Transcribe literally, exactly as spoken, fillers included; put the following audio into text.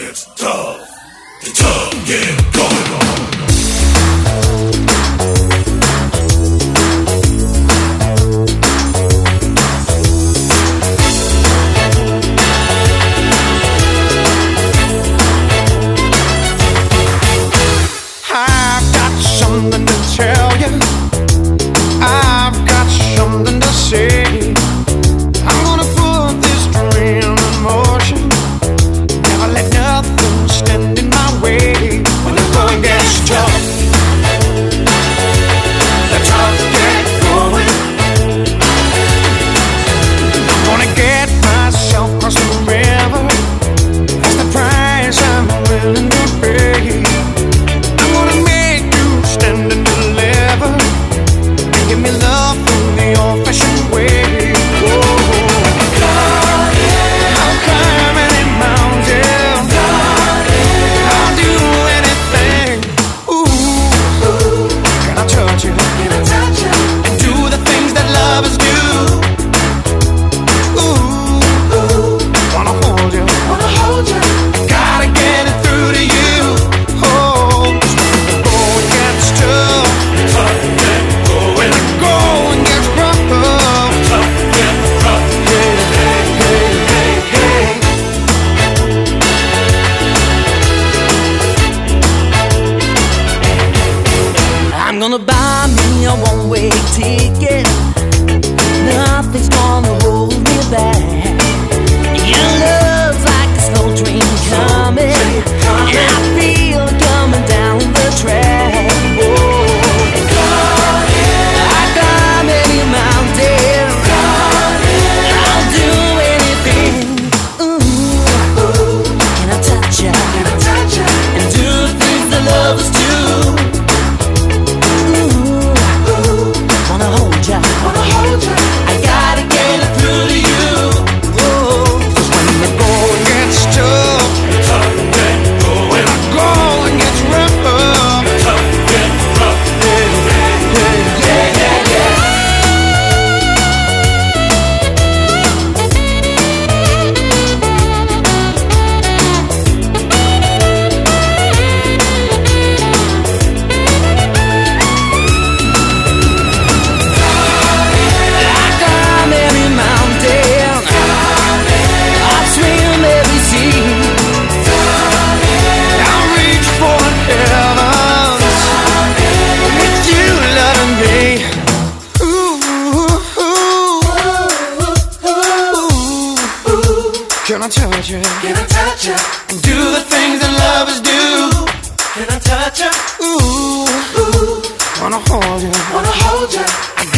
gets tough. The tough get going on. I've got something to tell you. I've got something to say. I'm gonna put this dream in motion. Never let nothing stand in my way. When the going gets tough, the tough get going. I'm gonna get myself across the river. That's the price I'm willing to pay. I'm gonna make you stand and deliver. Give me love in the old-fashioned way. Whoa. I'll climb any mountain. I'll do anything. Ooh, can I touch you? And do the things that lovers do. Ooh, wanna hold you. Gotta get it through to you. Oh, 'cause when the going gets tough, Tough get going. the going gets rough. Tough get rough. Hey, hey, hey, hey, hey. I'm gonna buy me a one-way ticket. Nothing's gonna hold me back. Your love's like a slow train coming, and I feel it coming down the track. Whoa. I climb any mountain. I'll do anything. Ooh, can I touch ya? And do the things that lovers do. Wanna hold ya, I gotta get it through to you. Whoa. 'Cause when the going gets tough, Tough get going. the going gets rough. Tough get rough. I climb every mountain, I swim every sea. I'll reach for the heavens with you loving me. Ooh, ooh, ooh. Can I touch you? And do the things that lovers do. Can I touch ya? Ooh, wanna hold you. I